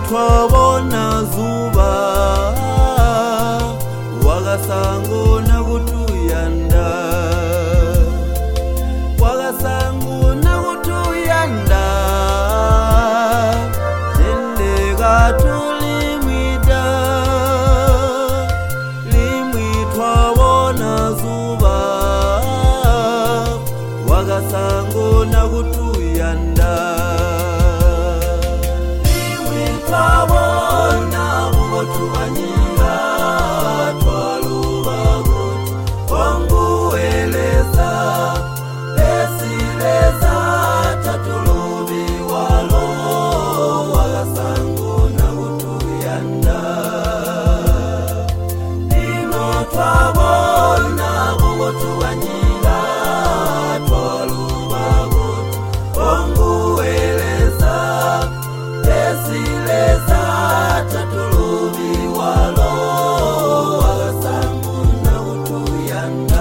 twabona zuba wakasango nakutuyanda wakasango nakutuyanda limwita twabona zuba wakasango nakutuyanda twabona bugotuwanyira twaluba kuti onguweleza esileza tatulubi walo wakasango nakutuyanda ino twabona bugotuwanyira twaluba kuti onguweleza esileza tatulubi walo wakasango nakutuyanda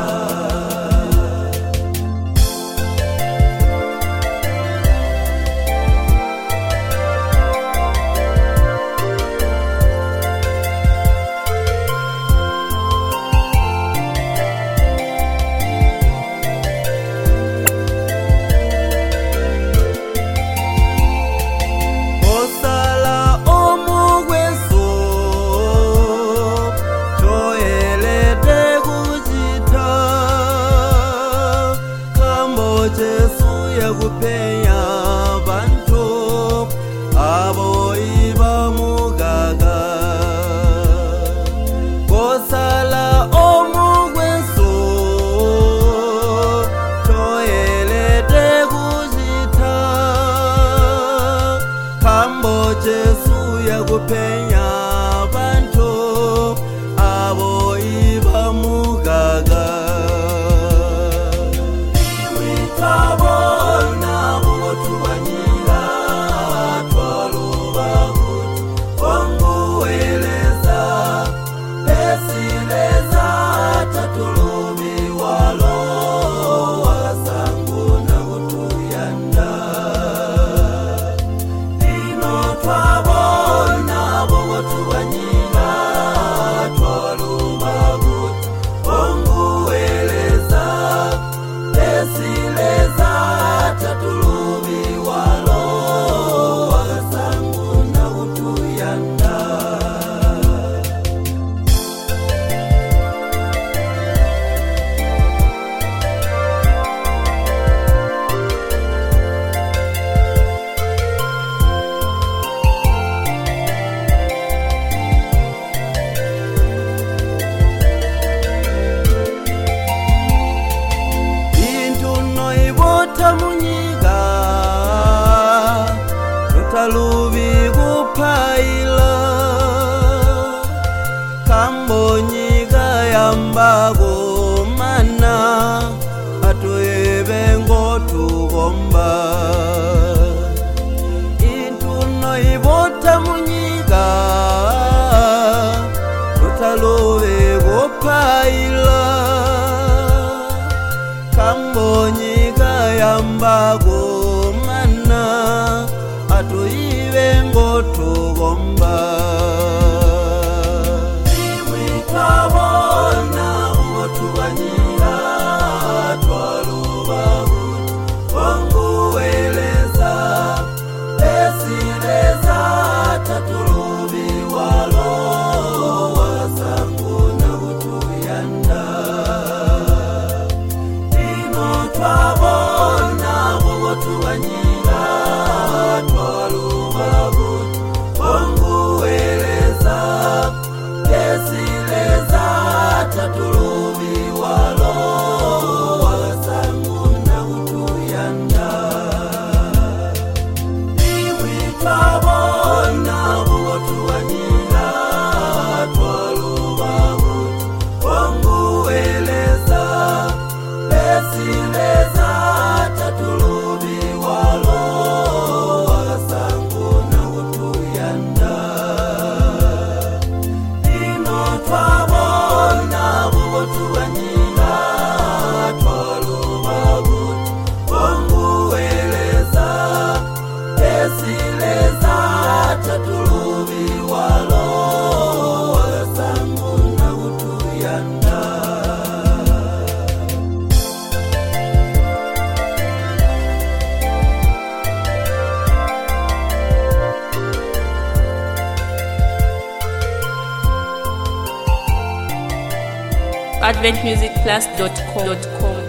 kupenya bantu abo ibamugaga kosala omugweso toyelete kujita kambo Jesu ya kupenya bantu abo ibamugaga munyiga tutalubi kupaila kambonyiga yambago mana atoyebe ngotugomba intuno ibota munyiga tutalubi kupaila kambonyiga yambago mana atoyibe ngotugomba twabona ngotuganyira twaluba kuti onguweleza esileza tatulubi walo wakasango nakutuyanda twabona bugotuwanyira twaluba kuti adventmusicplus.com.